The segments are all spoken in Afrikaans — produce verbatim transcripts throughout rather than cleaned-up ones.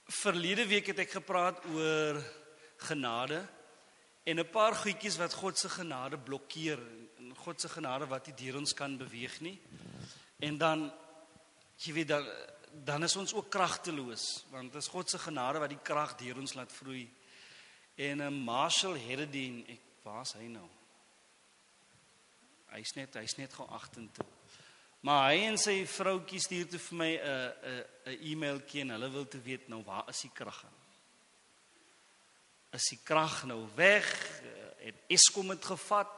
Verlede week het ek gepraat oor genade en 'n paar goedjies wat God se genade blokkeer en God se genade wat nie deur ons kan beweeg nie. En dan jy weet dan, dan is ons ook kragteloos want dit is God se genade wat die krag deur ons laat vloei. En 'n Marshall Heredin, ek waar's hy nou? Hy's net hy's net gou agtertoe. Maar hy en sy vroutjie stuur toe vir my 'n 'n 'n e-mailtjie en hulle wil te weet nou waar is die krag aan? Is die krag nou weg? Het Eskom het gevat?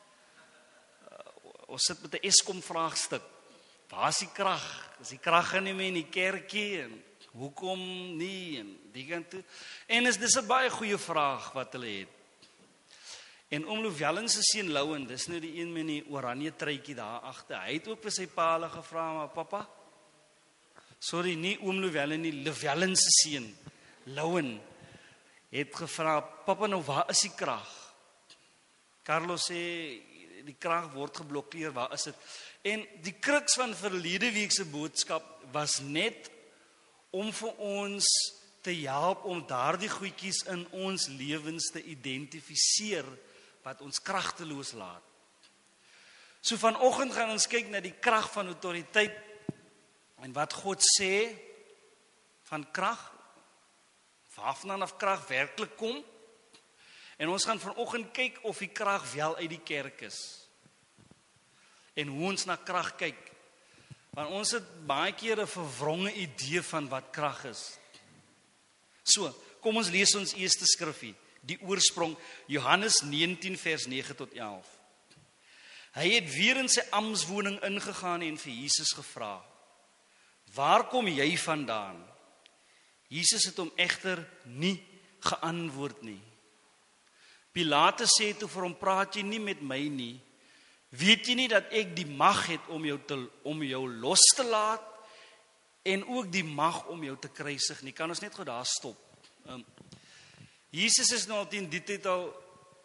Ons sit met 'n Eskom vraagstuk. Waar is die krag? Is die krag nie meer in die kerkie en hoekom nie en die kant toe? En is dis 'n baie goeie vraag wat hulle het. En oom Louwelen se seun Louwen, dis nou die een met die oranje truitjie daar agter. Hy het ook vir sy pa hulle gevra, maar pappa, sorry, nie oom Louwelen nie, Louwelen se seun Louwen het gevra, pappa, nou waar is die krag? Carlos sê die krag word geblokkeer, waar is dit? En die kruks van verlede week se boodskap was net om vir ons te help om daardie goedjies in ons lewens te identifiseer wat ons kragteloos laat. So vanoggend gaan ons kyk na die krag van autoriteit en wat God sê van krag, waarvan af krag werklik kom. En ons gaan vanoggend kyk of die krag wel uit die kerk is. En hoe ons na krag kyk. Want ons het baie keer 'n verwronge idee van wat krag is. So, kom ons lees ons eerste skrifgie, die oorsprong, Johannes negentien vers nege tot elf. Hy het weer in sy amptswoning ingegaan en vir Jesus gevra, waar kom jy vandaan? Jesus het hom egter nie geantwoord nie. Pilatus sê toe vir hom, praat jy nie met my nie? Weet jy nie dat ek die mag het om jou, te, om jou los te laat en ook die mag om jou te kruisig nie? Kan ons net gou daar stop? Um, Jesus is nou al teen die tyd al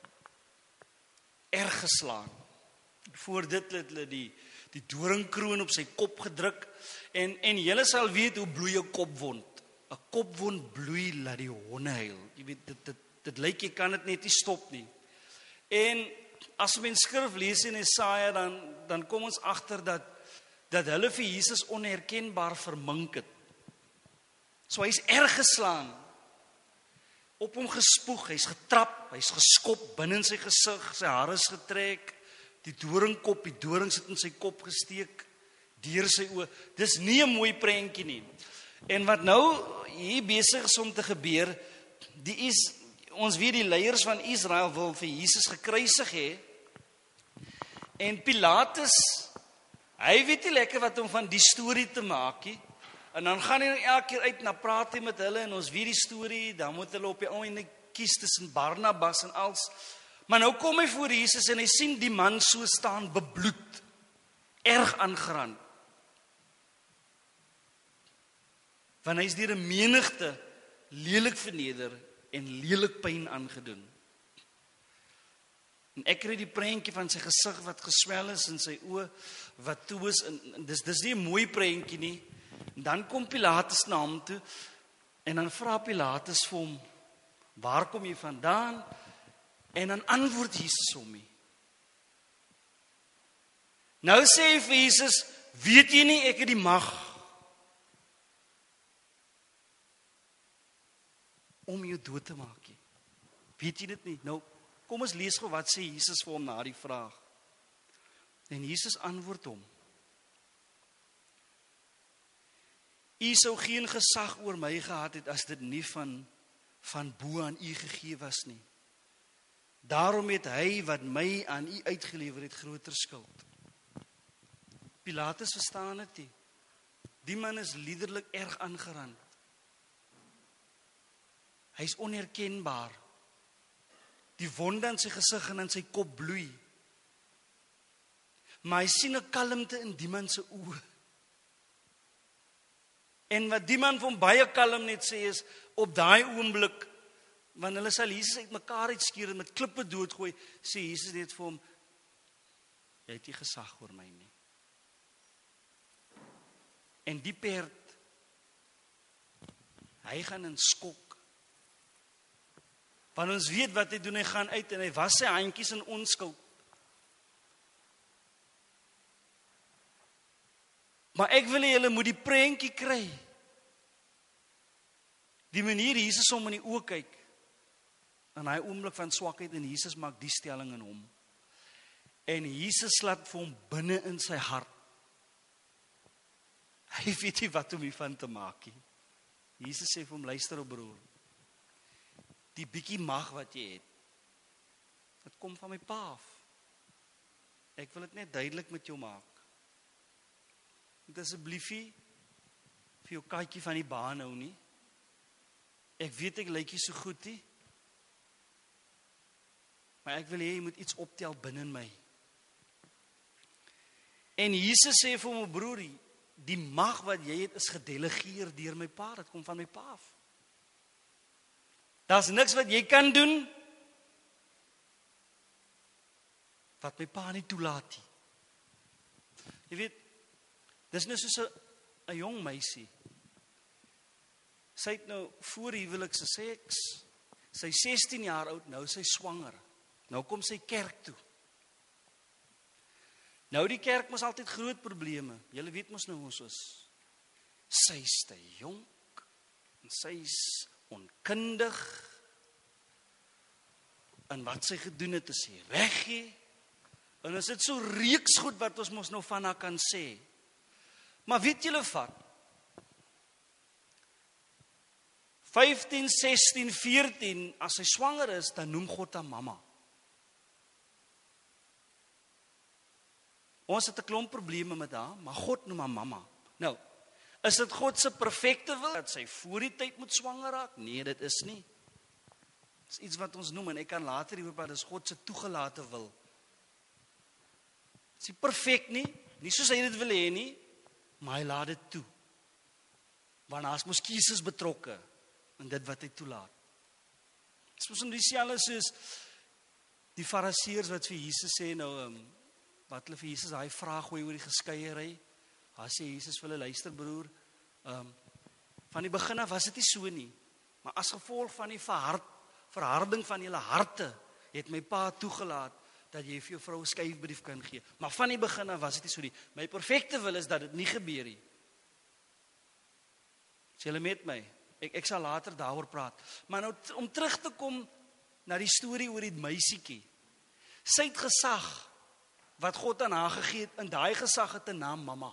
erg geslaan. Voor dit het hulle die, die doringkroon op sy kop gedruk en, en julle sal weet hoe bloei 'n kopwond. 'n Kopwond bloei laat die honde huil. Jy weet, dit, dit, dit lyk jy kan dit net nie stop nie. En as mens skrif lees in Jesaja, dan, dan kom ons agter dat, dat hulle vir Jesus onherkenbaar vermink het. So hy's erg geslaan, op hom gespoeg, hy's getrap, hy's geskop binne in sy gesig, sy hare is getrek, die doringkop, die dorings het in sy kop gesteek, deur sy oë. Dis nie 'n mooi prentjie nie. En wat nou hier besig is om te gebeur, die is ons weet die leiers van Israel wil vir Jesus gekruisig hê. En Pilatus, hy weet nie lekker wat om van die storie te maak nie. En dan gaan hy elke keer uit na praat hy met hulle en ons weet die storie, dan moet hulle op die ou en kies tussen Barnabas en als. Maar nou kom hy voor Jesus en hy sien die man so staan bebloed, erg aangerand. Want hy is deur 'n menigte lelik verneder en lelik pyn aangedoen. En ek kry die prentjie van sy gesig wat geswel is en sy oë wat toe is en, en dis dis nie 'n mooi prentjie nie. En dan kom Pilatus na hom toe en dan vra Pilatus vir hom, waar kom jy vandaan? En dan antwoord Jesus hom nie. Nou sê hy vir Jesus, weet jy nie ek het die mag om jou dood te maak nie? Weet jy dit nie? Nou, kom ons lees gou wat sê Jesus vir hom na die vraag. En Jesus antwoord hom, U sou geen gesag oor my gehad het as dit nie van, van bo aan u gegee was nie. Daarom het hy wat my aan u uitgelewer het groter skuld. Pilatus verstaan dit nie. Die man is liderlik erg aangerand. Hy is onherkenbaar. Die wonde in sy gesig en in sy kop bloei. Maar hy sien 'n kalmte in die man se oë. En wat die man van baie kalm net sê is, op daai oomblik, want hulle sal Jesus uitmekaar uitskeer en met klippe doodgooi, sê Jesus net vir hom, jy het nie gesag oor my nie. En die perd, hy gaan in skok. Want ons weet wat hy doen, hy gaan uit en hy was sy handjies in onskuld. Maar ek wil hê julle moet die prentjie kry. Die manier Jesus hom in die oë kyk, in hy oomblik van swakheid, en Jesus maak die stelling in hom. En Jesus laat vir hom binne in sy hart. Hy weet nie wat om hiervan te maak nie. Jesus sê vir hom, luister op broer. Die bietjie mag wat jy het, dit kom van my pa af. Ek wil dit net duidelik met jou maak. Moet asseblief nie vir jou katjie van die baan hou nie. Ek weet ek lyk nie so goed nie. Maar ek wil hê jy moet iets optel binne in my. En Jesus sê vir my broerie, die mag wat jy het is gedelegeer deur my pa, dit kom van my pa af. Daar's niks wat jy kan doen wat my pa nie toelaat nie. Jy weet, dis net soos 'n 'n jong meisie. Sy het nou voor huwelikse seks, sy sestien jaar oud, nou sy swanger. Nou kom sy kerk toe. Nou die kerk mos altyd groot probleme. Julle weet mos nou ons is. Sy's te jonk en sy's onkundig. En wat sy gedoen het is sy reggee. En is dit so reeks goed wat ons mos nou van haar kan sê. Maar weet julle wat? vyftien, sestien, veertien, as sy swanger is, dan noem God haar mamma. Ons het 'n klomp probleme met haar, maar God noem haar mamma. Nou, is dit God se perfekte wil dat sy voor die tyd moet swanger raak? Nee, dit is nie. Dit is iets wat ons noem, en ek kan later hierop praat, dit is God se toegelate wil. Dit is nie perfek nie, nie soos hy dit wil hê nie, maar hy laat dit toe. Want daar's mos keuses betrokke in dit wat hy toelaat. Dit is mos in dieselfde soos die fariseërs wat vir Jesus sê, nou, um, wat hulle vir Jesus daai vraag gooi oor die geskeiery. Daar sê Jesus vir hulle, luister broer, um, van die begin af was dit nie so nie, maar as gevolg van die verhard, verharding van julle harte, het my pa toegelaat dat jy vir jou vrou 'n skuifbrief kan gee. Maar van die begin af was dit nie so nie. My perfekte wil is dat dit nie gebeur nie. Is julle met my? Ek, ek sal later daaroor praat. Maar nou, om terug te kom na die storie oor die meisietjie. Sy het gesag wat God aan haar gegee het, en daai gesag het 'n naam, mamma.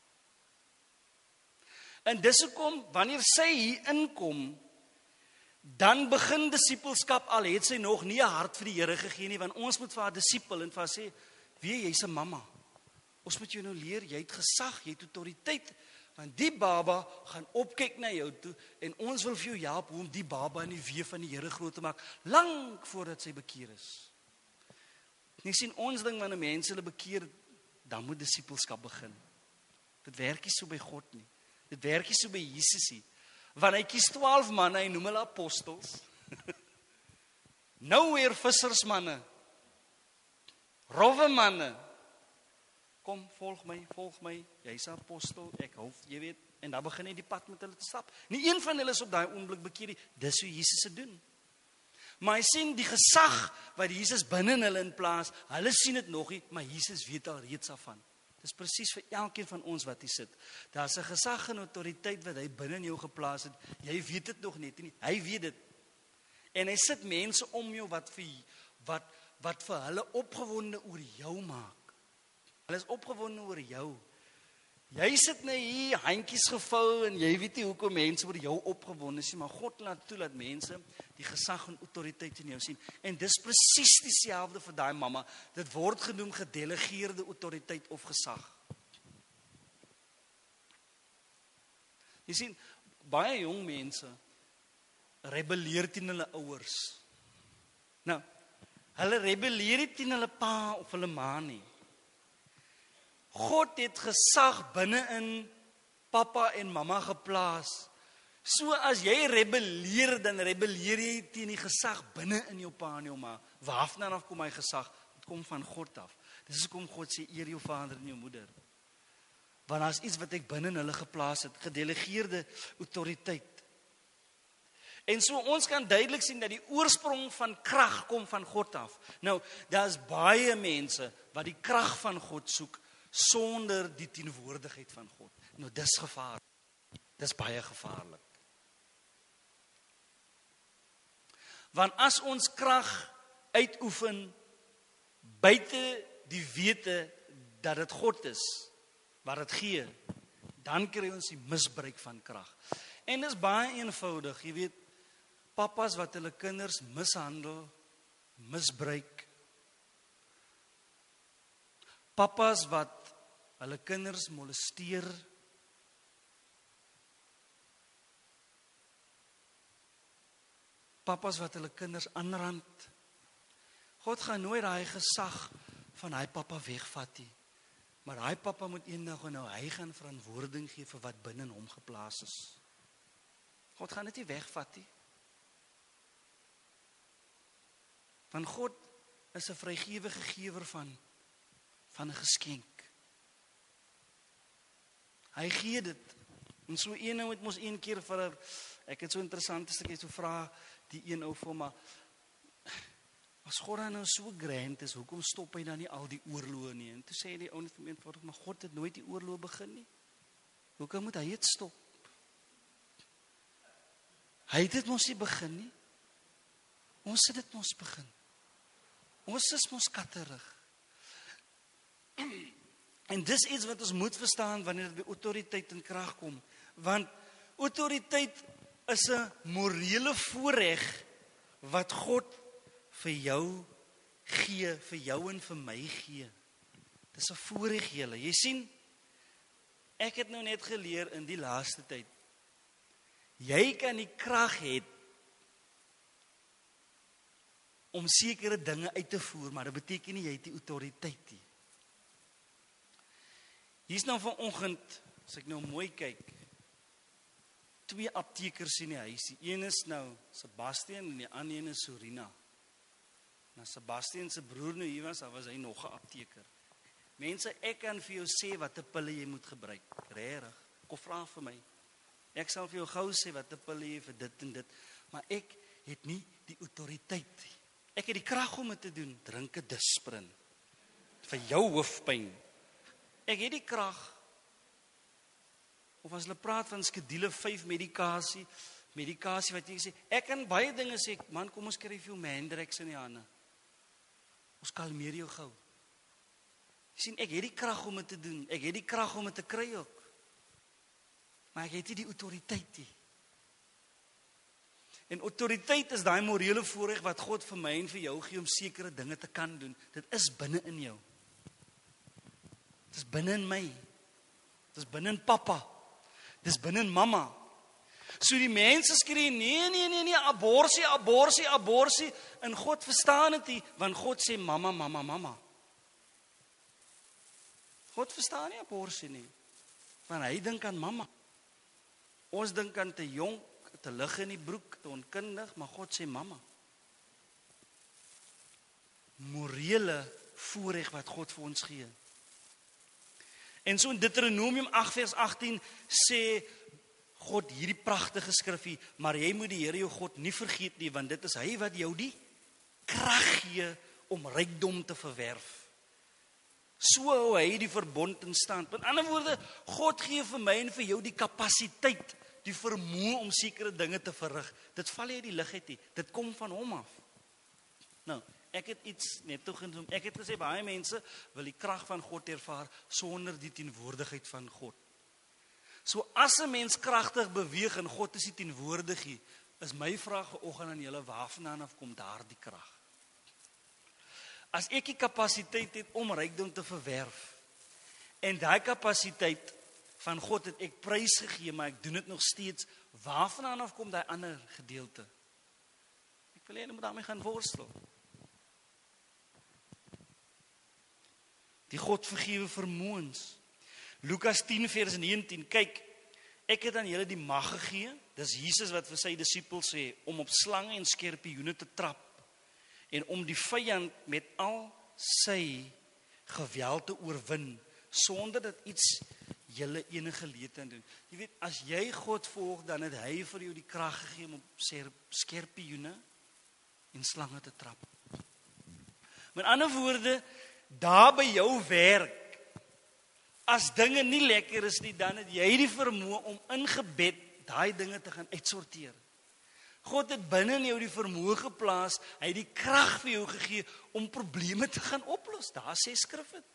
En dis hoekom, wanneer sy hier inkom, dan begin disipelskap, al het sy nog nie 'n hart vir die Here gegee nie, want ons moet vir haar disipel en vir haar sê, wie, jy's 'n mamma. Ons moet jou nou leer, jy het gesag, jy het autoriteit, want die baba gaan opkyk na jou toe, en ons wil vir jou help hoe om die baba in die weë van die Here groot te maak, lank voordat sy bekeer is. Nie sien ons ding wanneer mense hulle bekeer, dan moet disipelskap begin. Dit werk nie so by God nie. Dit werk nie so by Jesus nie. Want hy kies twaalf manne, hy noem hulle apostels. Nou weer vissersmanne. Rowwe manne. Kom, volg my, volg my. Jy's 'n apostel, ek hou, jy weet, en dan begin hy die pad met hulle te stap. Nie een van hulle is op daai oomblik bekeer nie. Dis hoe Jesus dit doen. Maar hy sien die gesag wat Jesus binne in hulle in plaas, hulle sien dit nog nie, maar Jesus weet al reeds daarvan. Dis presies vir elkeen van ons wat hier sit. Daar's 'n gesag en autoriteit wat hy binne in jou geplaas het. Jy weet dit nog net nie. Hy weet dit. En hy sit mense om jou wat vir wat wat vir hulle opgewonde oor jou maak. Hulle is opgewonde oor jou. Jy sit nou hier, handjies gevou, en jy weet nie hoekom mense oor jou opgewonde is nie, maar God laat toe dat mense die gesag en autoriteit in jou sien. En dis presies dieselfde vir daai mamma. Dit word genoem gedelegeerde autoriteit of gesag. Jy sien, baie jong mense rebelleer teen hulle ouers. Nou, hulle rebelleer nie teen hulle pa of hulle ma nie. God het gesag binne in papa en mamma geplaas. So as jy rebelleer, dan rebelleer jy teen die gesag binne in jou pa en jou ma. Waarvan af kom hy gesag? Dit kom van God af. Dis hoekom God sê, eer jou vader en jou moeder. Want daar's iets wat ek binne in hulle geplaas het, gedelegeerde autoriteit. En so ons kan duidelik sien dat die oorsprong van krag kom van God af. Nou, daar's baie mense wat die krag van God soek sonder die teenwoordigheid van God. Nou dis gevaarlik. Dis baie gevaarlik. Want as ons krag uitoefen buite die wete dat dit God is wat dit gee, dan kry ons die misbruik van krag. En dis baie eenvoudig, jy weet, papas wat hulle kinders mishandel, misbruik. Papas wat hulle kinders molesteer. Papas wat hulle kinders aanrand. God gaan nooit daai gesag van hy pappa wegvat nie. Maar hy pappa moet eendag nou hy gaan verantwoording gee vir wat binne in hom geplaas is. God gaan dit nie wegvat nie. Want God is 'n vrygewige gewer van van 'n geskenk. Hy gee dit. En so een nou het mos een keer vir haar, ek het so 'n interessante stukkie so vra die een ou vir my, as God dan nou so grand is, hoekom stop hy dan nie al die oorloë nie? En toe sê die ou net vir eenvoudig, maar God het nooit die oorloë begin nie. Hoekom moet hy dit stop? Hy het dit mos nie begin nie. Ons het dit mos begin. Ons is mos katterig. En dis iets wat ons moet verstaan wanneer dit by autoriteit en krag kom. Want autoriteit is 'n morele voorreg wat God vir jou gee, vir jou en vir my gee. Dis 'n voorreg julle. Jy sien, ek het nou net geleer in die laaste tyd. Jy kan die krag hê om sekere dinge uit te voer, maar dit beteken nie jy het die autoriteit nie. Hier's nou vanoggend, as ek nou mooi kyk, twee aptekers in die huis. Die een is nou Sebastian en die ander een is Sorina. Nou Sebastian se broer nou hier was, dan was hy nog 'n apteker. Mense, ek kan vir jou sê watter pille jy moet gebruik. Regtig. Kom vra vir my. Ek sal vir jou gou sê watter pille jy vir dit en dit, maar ek het nie die autoriteit nie. Ek het die krag om dit te doen. Drink 'n Disprin vir jou hoofpyn. Ek het die krag. Of as hulle praat van skedule vyf medikasie, medikasie wat jy sê, ek kan baie dinge sê, man, kom ons kry vir jou Mandrex in die hande. Ons kalmeer jou gou. Jy sien, ek het die krag om dit te doen. Ek het die krag om dit te kry ook. Maar ek het nie die autoriteit nie. En autoriteit is daai morele voorreg wat God vir my en vir jou gee om sekere dinge te kan doen. Dit is binne in jou. Dit is binne in my. Dit is binne in pappa. Dit is binne in mamma. So die mense skree, nee, nee, nee, nee, aborsie, aborsie, aborsie. En God verstaan dit nie, want God sê mamma, mamma, mamma. God verstaan nie aborsie nie. Want hy dink aan mamma. Ons dink aan te jonk, te lig in die broek, te onkundig, maar God sê mamma. Morele voorreg wat God vir ons gee. En so in Deuteronomium agt vers agttien sê God hierdie pragtige skrifgie, maar jy moet die Here jou God nie vergeet nie, want dit is hy wat jou die krag gee om rykdom te verwerf. So hou hy die verbond in stand. Met ander woorde, God gee vir my en vir jou die kapasiteit, die vermoë om sekere dinge te verrig. Dit val nie uit die lug uit nie. Dit kom van hom af. Nou, ek het iets net toe genoem. Ek het gesê baie mense wil die krag van God ervaar sonder die teenwoordigheid van God. So as 'n mens kragtig beweeg en God is nie teenwoordig nie, is my vraag vanoggend aan julle, waarvandaan af kom daardie krag? As ek die kapasiteit het om rykdom te verwerf en daai kapasiteit van God het ek prys gegee, maar ek doen dit nog steeds, waarvandaan af kom daai ander gedeelte? Ek wil hê jy moet daarmee gaan worstel. Die God vergewe vermoëns. Lukas tien vers negentien, kyk, ek het aan julle die mag gegee, dis Jesus wat vir sy disippels sê, om op slange en skorpioene te trap, en om die vyand met al sy geweld te oorwin, sonder dat iets julle enige leed aan doen. Jy weet, as jy God volg, dan het hy vir jou die krag gegee om op skerpioene en slange te trap. Met ander woorde, daar by jou werk, as dinge nie lekker is nie, dan het jy die vermoë om in gebed daai dinge te gaan uitsorteer. God het binne in jou die vermoë geplaas, hy het die krag vir jou gegee om probleme te gaan oplos. Daar sê skrif dit.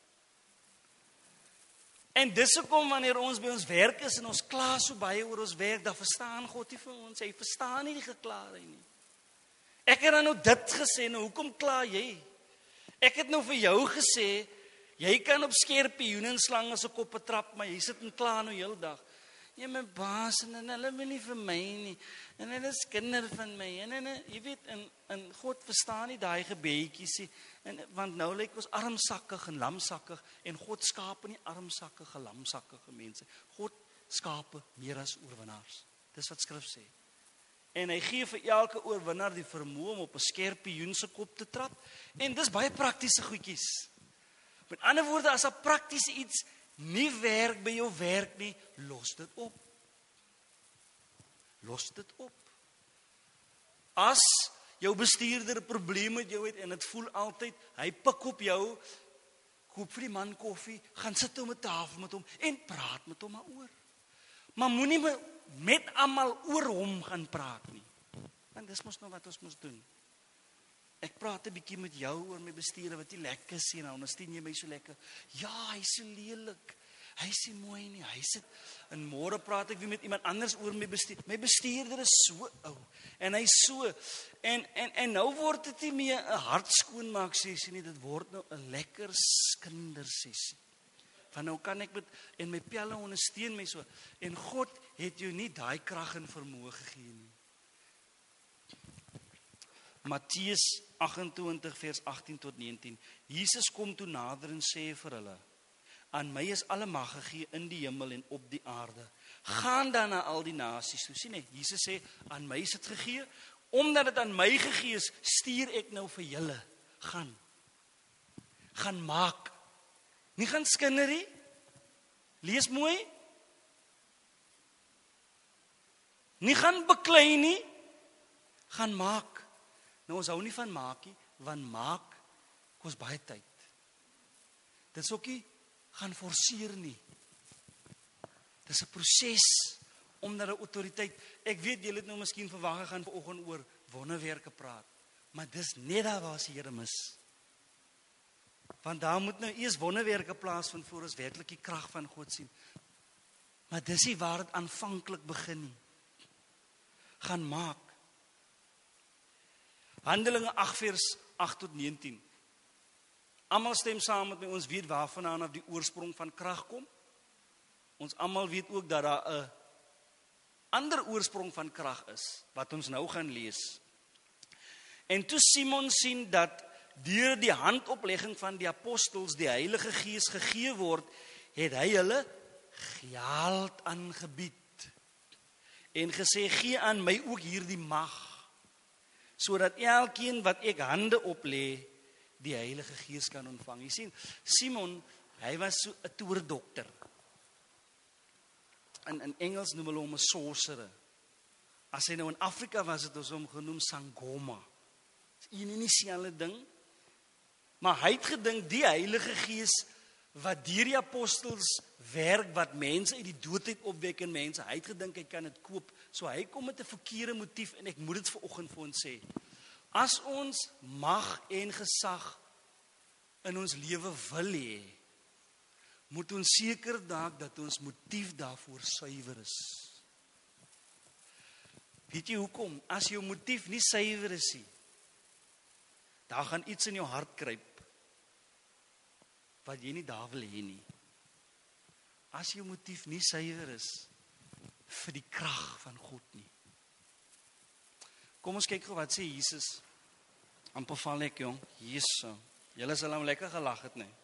En dis hoekom wanneer ons by ons werk is en ons kla so baie oor ons werk, dan verstaan God nie vir ons. Hy verstaan nie die geklaarheid nie. Ek het dan nou dit gesê, nou hoekom kla jy? Ek het nou vir jou gesê, jy kan op skerpioene en slange se koppe trap, maar jy sit en kla nou heel dag. Ja, my baas, en hulle wil nie vir my nie, en hulle is kinder van my, en, en, en jy weet, en, en God verstaan nie daai gebedjies nie, en, want nou lyk ons armsakkig en lamsakkig, en God skape nie armsakkige, lamsakkige mense. God skape meer as oorwinnaars. Dis wat skrif sê. En hy gee vir elke oorwinnaar die vermoë om op 'n skerpioen se kop te trap, en dis baie praktiese goedjies. Met ander woorde, as 'n praktiese iets nie werk by jou werk nie, los dit op. Los dit op. As jou bestuurder 'n probleem met jou het en dit voel altyd, hy pik op jou, koop vir die man koffie, gaan sit om 'n tafel met hom en praat met hom oor. Maar moenie met almal oor hom gaan praat nie. Want dis mos nou wat ons moet doen. Ek praat 'n bietjie met jou oor my bestuurder wat nie lekker is nie, nou ondersteun jy my so lekker. Ja, hy's so lelik. Hy's nie mooi nie. Hy sit en môre praat ek weer met iemand anders oor my bestuurder. My bestuurder is so ou en hy's so en en en nou word dit nie meer 'n hartskoonmaak sessie nie, dit word nou 'n lekker kindersessie. Van nou kan ek met en my pelle ondersteun my so en God het jou nie daai krag en vermoë gegee nie. Matteus agt-en-twintig vers agttien tot negentien. Jesus kom toe nader en sê vir hulle: aan my is alle mag gegee in die hemel en op die aarde. Gaan dan na al die nasies toe. Sien jy, Jesus sê, aan my is dit gegee, omdat dit aan my gegee is, stuur ek nou vir julle. Gaan. Gaan maak. Nie gaan skinnerie. Lees mooi. Nie gaan beklei nie. Gaan maak. Nou ons hou nie van maak nie, want maak kos baie tyd. Dit is ook nie gaan forceer nie. Dit is 'n proses omdat 'n autoriteit, ek weet julle het nou miskien verwag gaan vanoggend oor wonderwerke praat, maar dis net daar waar se Here mis. Want daar moet nou eers wonderwerke plaasvind voor ons werklik die krag van God sien. Maar dis nie waar dit aanvanklik begin nie. Gaan maak. Handelinge agt vers agt tot negentien. Almal stem saam met my, ons weet waarvandaan af die oorsprong van krag kom. Ons almal weet ook dat daar 'n ander oorsprong van krag is, wat ons nou gaan lees. En toe Simon sien dat deur die handoplegging van die apostels die Heilige Gees gegee word, het hy hulle geld aangebied en gesê, gee aan my ook hierdie mag, sodat elkeen wat ek hande oplê, die Heilige Gees kan ontvang. Jy sien, Simon, hy was so 'n toerdokter. In, in Engels noem hulle hom 'n sorcerer. As hy nou in Afrika was, het ons hom genoem Sangoma. Dis een en dieselfde ding. Maar hy het gedink, die Heilige Gees, wat deur die apostels werk, wat mense uit die doodheid opwek in mense, hy het gedink, hy kan dit koop. So hy kom met 'n verkeerde motief, en ek moet dit vanoggend vir ons sê. As ons mag en gesag in ons lewe wil hê, moet ons seker maak dat ons motief daarvoor suiwer is. Weet jy hoekom? As jou motief nie suiwer is nie, daar gaan iets in jou hart kruip wat jy nie daar wil hê nie. As jou motief nie suiwer is vir die krag van God nie. Kom ons kyk gou wat sê Jesus. Amper val ek, jong. Jesus. Julle sal hom lekker gelag het, nee.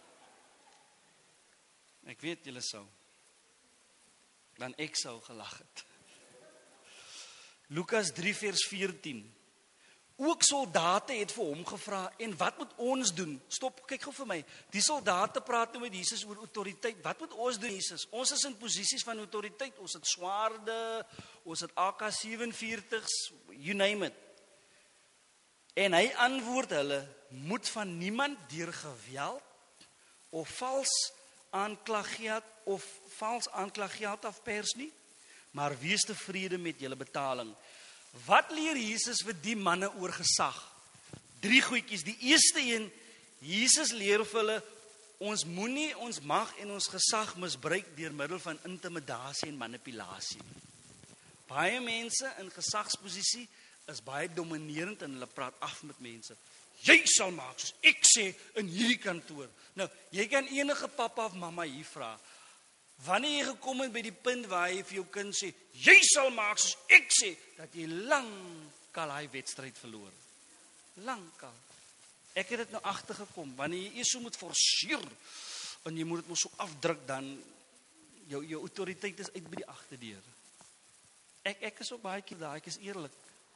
Ek weet julle sou. Dan ek sou gelag het. Lukas drie vers veertien. Ook soldate het vir hom gevra, en wat moet ons doen? Stop, kyk gou vir my. Die soldate praat nou met Jesus oor autoriteit. Wat moet ons doen, Jesus? Ons is in posisies van autoriteit. Ons het swaarde, ons het A K sewenveertigs, you name it. En hy antwoord hulle, moet van niemand deur geweld of vals aanklaggeld of vals aanklaggeld afpers nie, maar wees tevrede met julle betaling. Wat leer Jesus vir die manne oor gesag? Drie goedjies. Die eerste een, Jesus leer vir hulle, ons moenie ons mag en ons gesag misbruik deur middel van intimidasie en manipulasie. Baie mense in gesagsposisie is baie dominerend en hulle praat af met mense. Jy sal maak soos ek sê in hierdie kantoor. Nou, jy kan enige pappa of mamma hier vra. Wanneer jy gekom het by die punt waar jy vir jou kind sê, jy sal maak soos ek sê, dat jy lankal hy wedstryd verloor. Lankal. Ek het dit nou agtergekom, wanneer jy eers so moet forceer, en jy moet dit mos so afdruk, dan jou, jou autoriteit is uit by die agterdeur. Ek, ek is ook baie keer daar, ek is eerlik.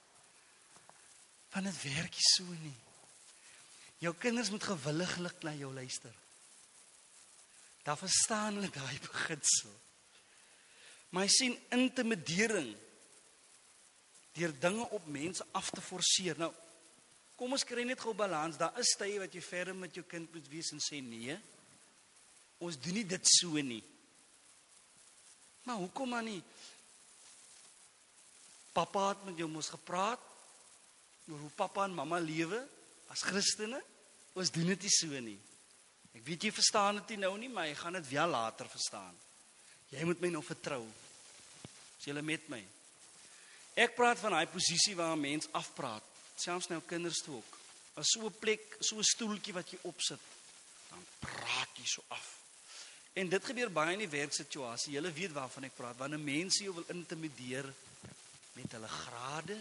Want het werk nie so nie. Jou kinders moet gewilliglik na jou luister. Daar verstaan hulle daai beginsel. Maar jy sien intimidering deur dinge op mense af te forceer. Nou, kom ons kry net gou balans. Daar is tye wat jy verder met jou kind moet wees en sê nee. Ons doen nie dit so nie. Maar hoekom maar nie? Papa het met jou mos gepraat oor hoe papa en mamma lewe as Christene. Ons doen dit nie so nie. Ek weet jy verstaan dit nie nou nie, maar jy gaan dit wel later verstaan. Jy moet my nou vertrou. Is julle met my? Ek praat van daai posisie waar 'n mens afpraat, selfs nou kinders toe ook. As so 'n plek, so 'n stoeltjie wat jy opsit, dan praat jy so af. En dit gebeur baie in die werksituasie. Julle weet waarvan ek praat. Wanneer mense jou wil intimideer met hulle grade,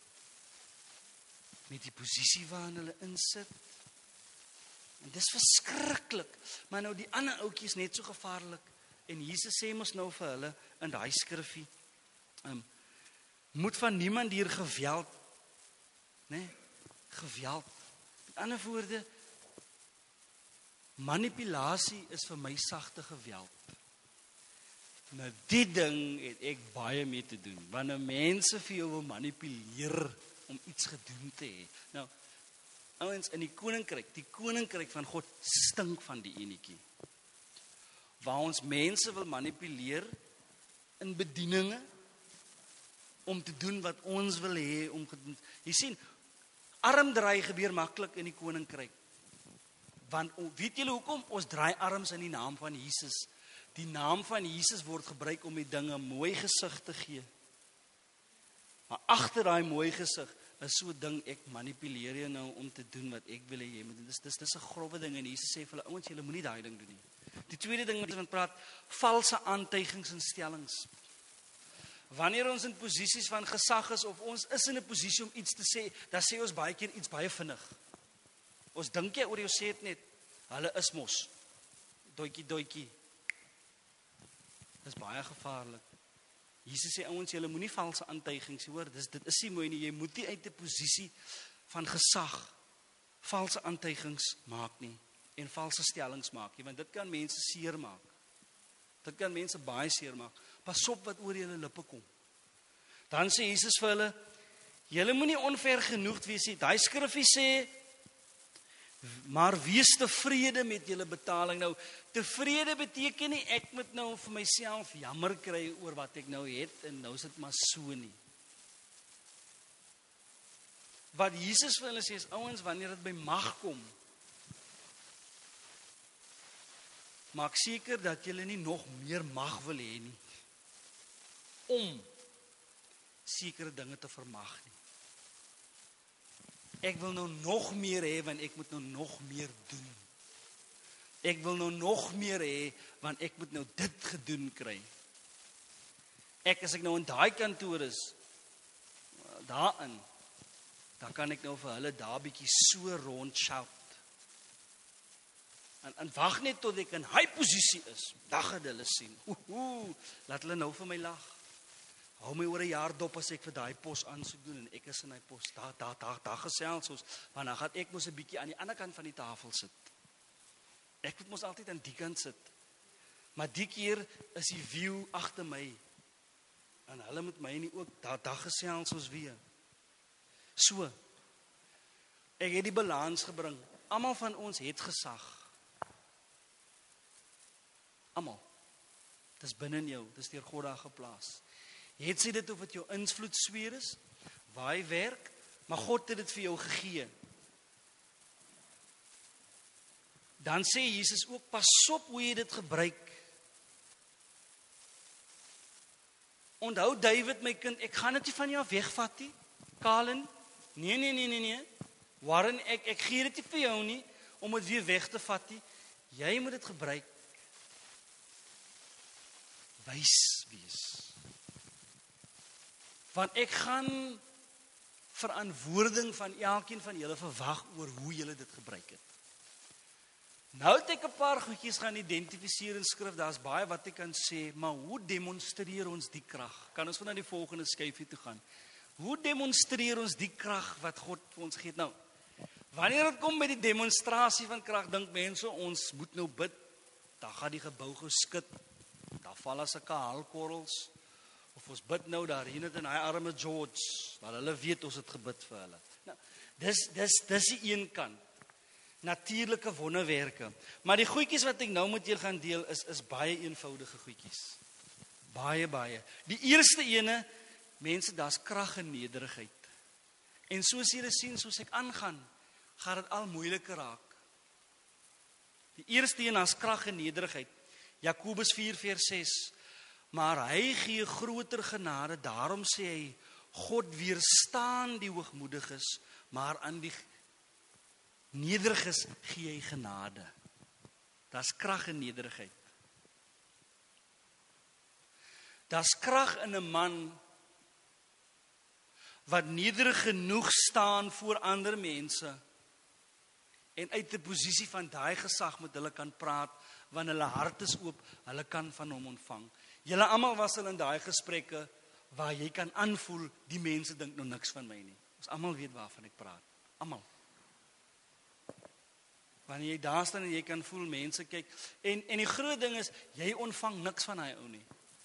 met die posisie waarin hulle insit. En dis verskriklik. Maar nou die ander ouetjie is net so gevaarlik. En Jesus sê mos nou vir hulle in daai skrifgie, um, moet van niemand hier geweld, né? Nee, geweld. Met ander woorde, manipulasie is vir my sagte geweld. Nou die ding het ek baie mee te doen. Wanneer mense vir jou wil manipuleer om iets gedoen te hê. Nou, ouens in die koninkryk, die koninkryk van God stink van die enetjie. Waar ons mense wil manipuleer in bedieninge om te doen wat ons wil hê om gedoen. Jy sien, arm draai gebeur maklik in die koninkryk. Want weet julle hoekom? Ons draai arms in die naam van Jesus. Die naam van Jesus word gebruik om die dinge mooi gesig te gee. Maar agter daai mooi gesig is so 'n ding, ek manipuleer jou nou om te doen wat ek wil hê jy moet doen. Dis dis dis 'n grove ding en Jesus sê vir hulle, ouens, julle moenie daai ding doen nie. Die tweede ding wat ons praat, valse aantuigings en stellings. Wanneer ons in posisies van gesag is of ons is in 'n posisie om iets te sê, dan sê ons baie keer iets baie vinnig. Ons dink jy oor jou sê dit net, hulle is mos. Doetjie doetjie. Dis baie gevaarlik. Jesus sê ouens, julle moenie valse aantuigings hoor. Dis dit is nie mooi nie. Jy moet nie uit 'n posisie van gesag valse aantuigings maak nie en valse stellings maak nie, want dit kan mense seermaak. Dit kan mense baie seermaak. Pas op wat oor julle lippe kom. Dan sê Jesus vir hulle, julle moenie onvergenoegd wees nie. Daai skrifgie sê, maar wees tevrede met julle betaling. Nou, tevrede beteken nie ek moet nou vir myself jammer kry oor wat ek nou het en nou is dit maar so nie. Wat Jesus vir hulle sê is, ouens, wanneer dit by mag kom, maak seker dat julle nie nog meer mag wil hê nie om sekere dinge te vermag nie. Ek wil nou nog meer hê, want ek moet nou nog meer doen. Ek wil nou nog meer hê, want ek moet nou dit gedoen kry. Ek, as ek nou in daai kantoor is, daarin, dan kan ek nou vir hulle daar bietjie so rond shout. En, en wag net tot ek in hy posisie is, dan gaan hulle sien. Oeh, laat hulle nou vir my lag. hou my oor 'n jaar dop as ek vir daai pos aansoek doen en ek is in daai pos. Daar daar daar daar gesels ons, want dan gaan ek mos 'n bietjie aan die ander kant van die tafel sit. Ek moet mos altyd aan die kant sit. Maar die keer is die view agter my. En hulle met my nie ook, daar daar gesels ons weer. So, ek het die balans gebring. Almal van ons het gesag. Almal. Dis binne in jou, dis deur God daar geplaas. Het sy dit of dit jou invloedsfeer is, waar hy werk, maar God het dit vir jou gegee. Dan sê Jesus ook, pas op hoe jy dit gebruik. Onthou David, my kind, ek gaan dit nie van jou wegvat nie. Colin, nee, nee, nee, nee, nee. Warren, ek, ek gee dit nie vir jou nie, om dit weer weg te vat nie. Jy moet dit gebruik. Wys wees. Want ek gaan verantwoording van elkeen van julle verwag oor hoe julle dit gebruik het. Nou het ek 'n paar goedjies gaan identifiseer in skrif, daar's baie wat ek kan sê, maar hoe demonstreer ons die krag? Kan ons van na die volgende skyfie toe gaan? Hoe demonstreer ons die krag wat God vir ons gee? Nou, wanneer dit kom by die demonstrasie van krag, dink mense, ons moet nou bid, dan gaan die gebou geskit, dan val as 'n haalkorrels, of ons bid nou daar hier net in hy arme George, want hulle weet ons het gebid vir hulle. Nou, dis, dis, dis die een kant. Natuurlike wonderwerke. Maar die goedjies wat ek nou met julle gaan deel is is baie eenvoudige goedjies. Baie baie. Die eerste ene, mense, daar's krag in nederigheid. En soos julle sien, soos ek aangaan, gaan dit al moeiliker raak. Die eerste een, daar's krag in nederigheid. Jakobus vier vers ses. Maar hy gee groter genade, daarom sê hy, God weerstaan die hoogmoediges, maar aan die nederiges gee hy genade. Daar's krag in nederigheid. Daar's krag in 'n man wat nederig genoeg staan voor ander mense en uit 'n posisie van daai gesag met hulle kan praat, want hulle hart is oop, hulle kan van hom ontvang. Julle almal was al in daai gesprekke waar jy kan aanvoel, die mense dink nou niks van my nie. Ons almal weet waarvan ek praat. Almal. Wanneer jy daar staan en jy kan voel, mense kyk, en, en die groot ding is, jy ontvang niks van hy ou nie.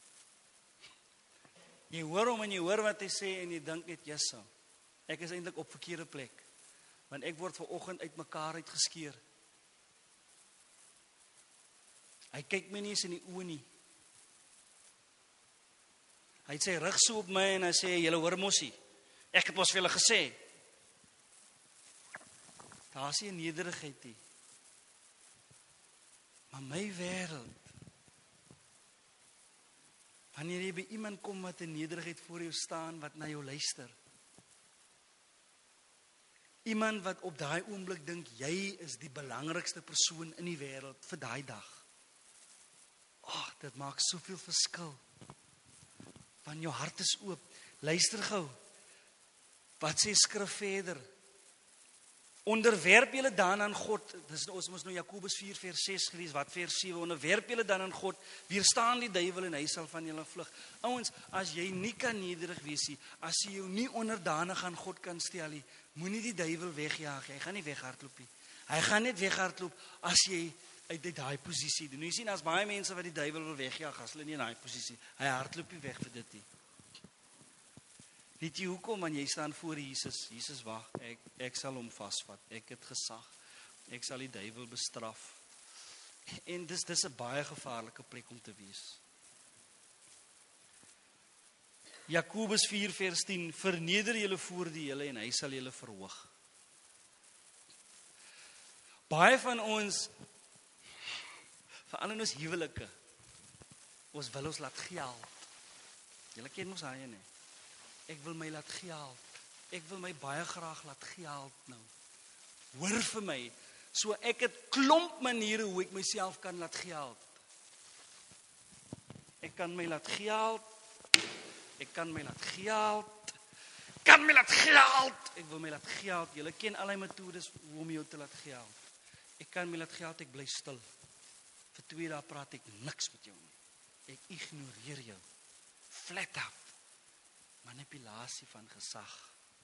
Jy hoor hom en jy hoor wat hy sê en jy dink net, yes, ek is eintlik op verkeerde plek, want ek word vanoggend uit mekaar uitgeskeer. Hy kyk my nie eens in die oë nie. Hy sê rig so op my en hy sê, julle hoor mosie, ek het mos vir julle gesê. Daar is nie 'n nederigheid nie. Maar my wêreld, wanneer jy by iemand kom wat in nederigheid voor jou staan, wat na jou luister, iemand wat op daai oomblik dink, jy is die belangrikste persoon in die wêreld vir daai dag. Ag, dit maak soveel verskil. Want jou hart is oop. Luister gou. Wat sê skrif verder? Onderwerp julle dan aan God. Dis ons mos nou Jakobus vier vers ses gelees, wat vers sewe. Onderwerp julle dan aan God, weerstaan die duiwel en hy sal van julle vlug. Ouens, as jy nie kan nederig wees nie, as jy jou nie onderdanig aan God kan stel nie, moenie die duiwel wegjaag. Hy gaan nie weghardloop nie. Hy gaan net weghardloop as jy uit daai posisie doen. Nou, jy sien, as baie mense wat die duiwel wil wegjaag, as hulle nie in daai posisie, hy hardloop nie weg vir dit nie. Weet jy hoekom? Want jy staan voor Jesus. Jesus wag, ek, ek sal hom vasvat. Ek het gesag. Ek sal die duiwel bestraf. En dis dis 'n baie gevaarlike plek om te wees. Jakobus vier vers tien, verneder julle voor die Here en hy sal julle verhoog. Baie van ons, veral in ons huwelike, ons wil ons laat geld. Julle ken mos hy nie. Ek wil my laat geld. Ek wil my baie graag laat geld nou. Hoor vir my. So ek het klomp maniere hoe ek myself kan laat geld. Ek kan my laat geld. Ek kan my laat geld. Kan my laat geld. Ek wil my laat geld. Julle ken al die metodes hoe om jou te laat geld. Ek kan my laat geld, ek bly stil. Vir twee dae praat ek niks met jou nie. Ek ignoreer jou. Flat out. manipulasie van gesag.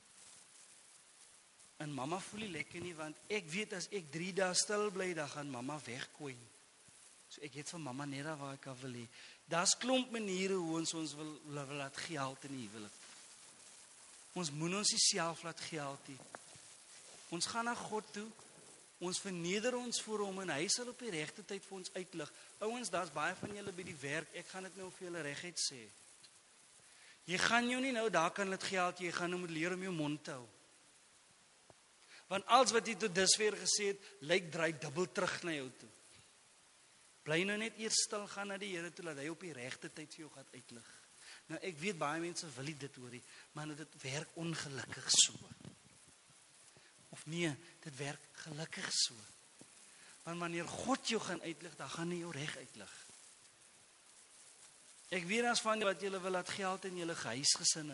En mamma voel nie lekker nie, want ek weet as ek drie dae stil bly, dan gaan mamma wegkooi. So ek het vir mamma net daar waar ek af wil hê. Daar's klomp maniere hoe ons ons wil, wil laat geld in die huwelik. Ons moet ons nie self laat geld nie. Ons gaan na God toe, ons verneder ons voor hom en hy sal op die regte tyd vir ons uitlig. Ouens, daar's baie van julle by die werk, ek gaan dit nou vir julle reguit sê. Jy gaan jou nie nou daar kan dit geld, jy gaan nou moet leer om jou mond te hou. Want alles wat jy tot dusver gesê het, lyk draai dubbel terug na jou toe. Bly nou net eers stil, gaan na die Here toe, dat hy op die regte tyd vir jou gaan uitlig. Nou ek weet baie mense wil nie dit hoor nie, maar dit werk ongelukkig so. Of nee, dit werk gelukkig so. Want wanneer God jou gaan uitlig, dan gaan hy jou reg uitlig. Ek weet as van wat julle wil laat geld in julle huisgesinne.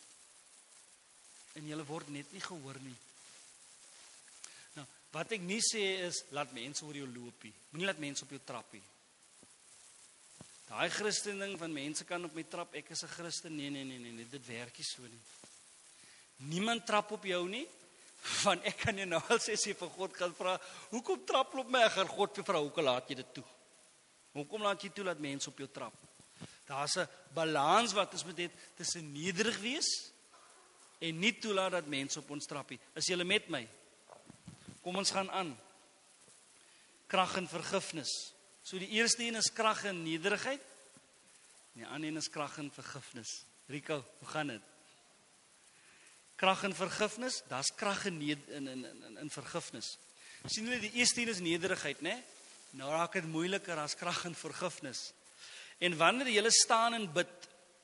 En julle word net nie gehoor nie. Nou, wat ek nie sê is, laat mense oor jou loop nie. Moenie laat mense op jou trap nie. Daai Christen ding van mense kan op my trap, ek is 'n Christen. Nee, nee, nee, nee, dit werk nie so nie. Niemand trap op jou nie, want ek kan jou nou al sê, as jy vir God gaan vra, hoekom trap op my? Ek gaan God vra, hoekom laat jy dit toe? Hoekom laat jy toe dat mense op jou trap? Daar's 'n balans wat ons moet hê tussen nederig wees en nie toelaat dat mense op ons trap nie. Is julle met my? Kom ons gaan aan. Krag en vergifnis. So die eerste een is krag en nederigheid. En die ander een is krag en vergifnis. Rico, hoe gaan dit? Krag en vergifnis, daar's krag in in in in, in vergifnis. Sien julle, die eerste een is nederigheid, né? Nou raak dit moeiliker as krag en vergifnis. En wanneer jy staan en bid,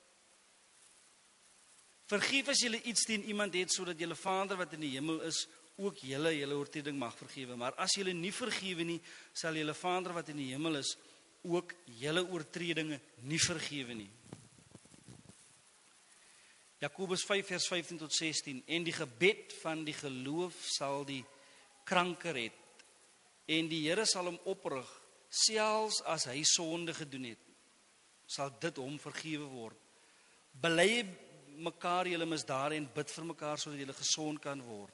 vergeef as jy iets teen iemand het, sodat julle Vader wat in die hemel is, ook julle julle oortreding mag vergewe. Maar as julle nie vergewe nie, sal julle Vader wat in die hemel is, ook julle oortredinge nie vergewe nie. Jakobus vyf vers vyftien tot sestien. En die gebed van die geloof sal die kranke red. En die Here sal hom oprig, selfs as hy sonde gedoen het, sal dit hom vergewe word. Bely mekaar julle misdade en bid vir mekaar sodat julle gesond kan word.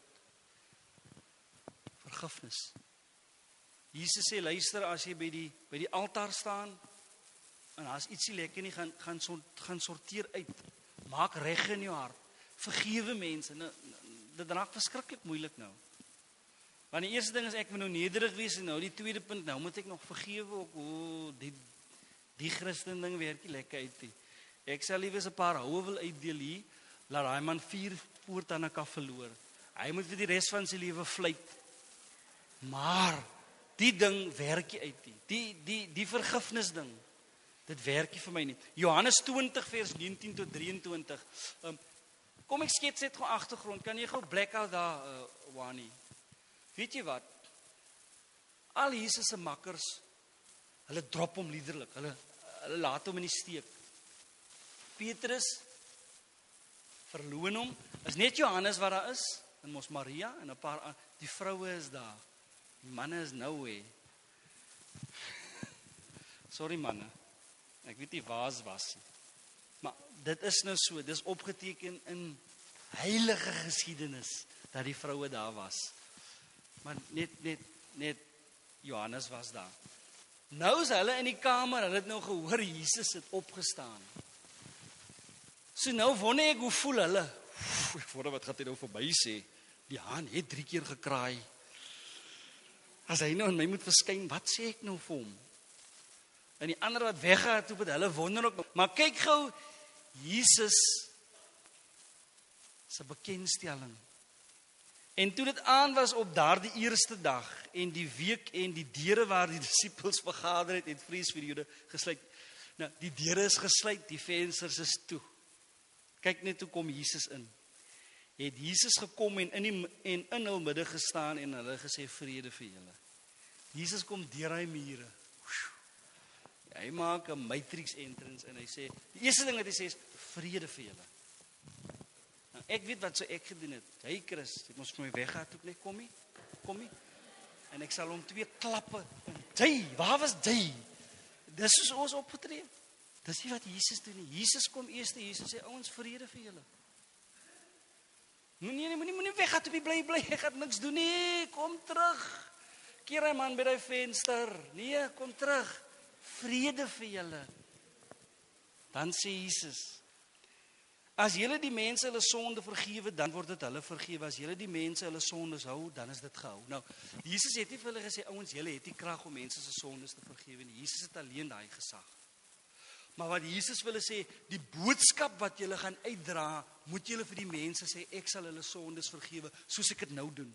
Vergifnis. Jesus sê, luister, as jy by die by die altaar staan en daar's ietsie lekker nie, gaan gaan so, gaan sorteer uit. Maak reg in jou hart. Vergewe mense. Nou, dit raak verskriklik moeilik nou. Want die eerste ding is ek moet nou nederig wees en nou die tweede punt, nou moet ek nog vergewe ook. O, die die Christen ding werk nie lekker uit nie. Ek sal liewes 'n paar houe wil uitdeel hier, laat daai man vier voortande kan verloor. Hy moet vir die res van sy lewe vlieg. Maar die ding werk nie uit nie. Die die die vergifnis ding. Dit werk nie vir my nie. Johannes twintig vers negentien tot drieëntwintig. Um, kom ek skets net gou agtergrond. Kan jy gou blackout daar uh, Wani? Weet jy wat? Al Jesus se makkers, hulle drop hom liderlik. Hulle hulle laat hom in die steek. Petrus verloon hom. Is net Johannes wat daar is en mos Maria en 'n paar die vroue is daar. Die manne is nou hè. Sorry manne. Ek weet nie waar as was nie. Maar dit is nou so, dis opgeteken in heilige geskiedenis dat die vroue daar was. Maar net net net Johannes was daar. Nou is hulle in die kamer, hulle het nou gehoor Jesus het opgestaan. So nou wonder ek hoe voel hulle. Ek wonder wat gaan hy nou verby sê. Die haan het drie keer gekraai. As hy nou en my moet verskyn, wat sê ek nou vir hom? En die ander wat weggaat, toe het hulle wonder ook. Maar kyk gou, Jesus se bekendstelling. En toe dit aan was op daardie eerste dag en die week en die deure waar die disippels vergader het en vrees vir die Jode gesluit. Nou, die deure is gesluit, die vensters is toe. Kyk net hoe kom Jesus in. Het Jesus gekom en in die, en in hul midde gestaan en hulle gesê vrede vir julle. Jesus kom deur hy mure. Hy maak 'n matrix entrance en hy sê, die eerste ding wat hy sê is vrede vir julle. Nou, ek weet wat so ek gedoen het. Hy Chris, ek moes vir my weggaan toe ek net kom nie. Kom nie. En ek sal hom twee klappe. Jy, waar was jy? Dis is ons opgetree. Dis nie wat Jesus doen nie. Jesus kom eers, Jesus sê ouens vrede vir julle. Moenie nie moenie moenie weggaan toe, bly bly, jy gaan niks doen nie. Kom terug. Keer hy man by die venster. Nee, kom terug. Vrede vir julle. Dan sê Jesus: As julle die mense hulle sonde vergewe, dan word dit hulle vergewe. As julle die mense hulle sondes hou, dan is dit gehou. Nou, Jesus het nie vir hulle gesê, ouens, julle het nie krag om mense se sondes te vergewe nie. Jesus het alleen daai gesag. Maar wat Jesus wil sê, die boodskap wat julle gaan uitdra, moet julle vir die mense sê, ek sal hulle sondes vergewe, soos ek dit nou doen.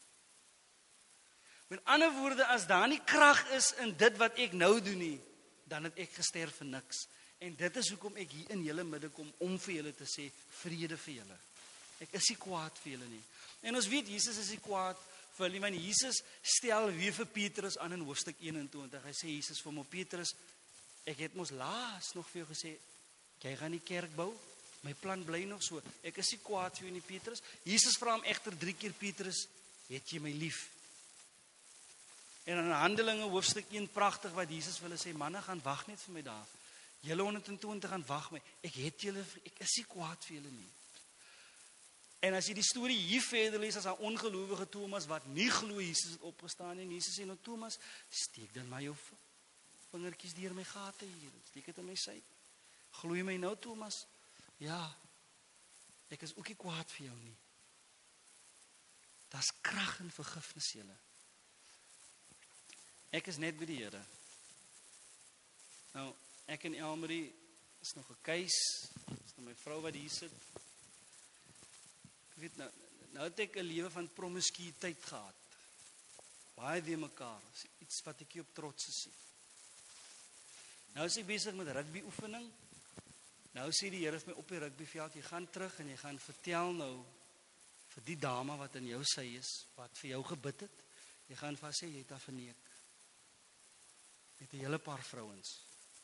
Met ander woorde, as daar nie krag is in dit wat ek nou doen nie, dan het ek gesterf vir niks. En dit is hoekom ek hier in julle midde kom, om vir julle te sê, vrede vir julle. Ek is nie kwaad vir julle nie. En ons weet, Jesus is nie kwaad vir hulle, want Jesus stel weer vir Petrus aan in hoofstuk eenentwintig. Hy sê, Jesus vir my, Petrus, ek het mos laas nog vir jou gesê, jy gaan die kerk bou, my plan bly nog so. Ek is nie kwaad vir jou nie, Petrus. Jesus vra hom egter drie keer, Petrus, het jy my lief? En in Handelinge hoofstuk een, pragtig wat Jesus wil sê, manne, gaan wag net vir my daar. Julle honderd en twintig gaan wag my. Ek het julle, ek is nie kwaad vir julle nie. En as jy die storie hier verder lees, as 'n ongelowige Thomas wat nie glo Jesus het opgestaan nie, en Jesus sê nou, Thomas, steek dan maar jou vingertjies deur my gate hier, steek dit in my sy. Glo jy my nou, Thomas? Ja. Ek is ook nie kwaad vir jou nie. Daar's krag en vergifnis julle. Ek is net by die Here. Nou, ek en Elmarie is nog 'n keis, is nou my vrou wat hier sit. Ek weet nou, nou het ek 'n lewe van promiskuïteit gehad. Baie weer mekaar, iets wat ek nie op trots is. Nou is ek besig met rugby oefening. Nou sê die Here vir my op die rugbyveld, jy gaan terug en jy gaan vertel nou vir die dame wat in jou sy is, wat vir jou gebid het. Jy gaan vir haar sê, jy het haar verneek. Met 'n hele paar vrouens.